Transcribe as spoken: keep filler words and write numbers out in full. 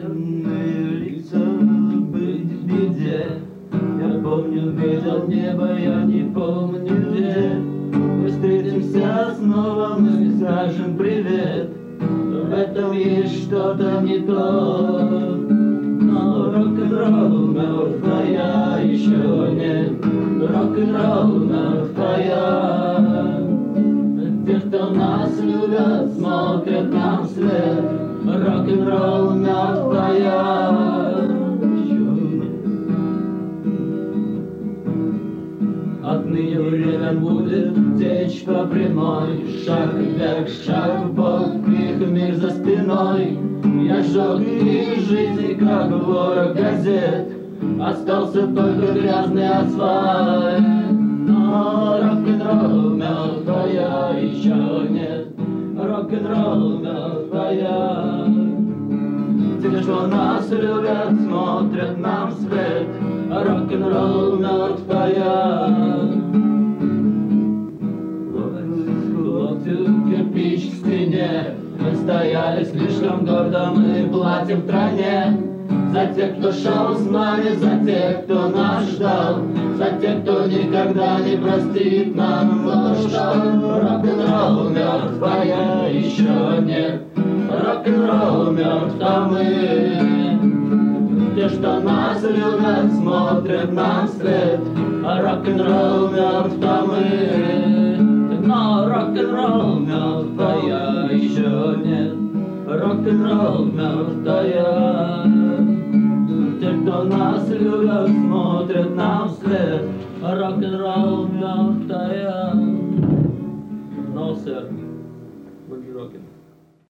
Верные лица быть в беде. Я помню, видел небо, я не помню где. Мы встретимся снова, мы скажем привет. В этом есть что-то не то. Но рок-н-ролл мертвая еще нет. Рок-н-ролл мертвая. Те, кто нас любят, смотрят нам вслед. Рок-н-ролл мертвая. Отныне время будет течь по прямой. Шаг вверх, шаг вбок, их мир за спиной. Я сжег их жизни, как ворох газет. Остался только грязный асфальт. Но рок-н-ролл мертвая еще нет. Рок-н-ролл мертвая. Те, что нас любят, смотрят нам вслед. Рок-н-ролл мертвая. Локтю кирпич к стене. Мы стояли слишком гордо, мы платим в стране. За тех, кто шел с нами, за тех, кто нас ждал, за тех, кто никогда не простит нам то, что рок-н-ролл мертвая еще нет. Рок-н-ролл мертва мы. Те, что нас любят, смотрят нам вслед. Рок-н-ролл мертва мы. Но рок-н-ролл мертвая еще нет. Рок-н-ролл мертвая. Те, кто нас любят, смотрят нам вслед. Рок-н-ролл мертвая. No, sir. We'll be rocking.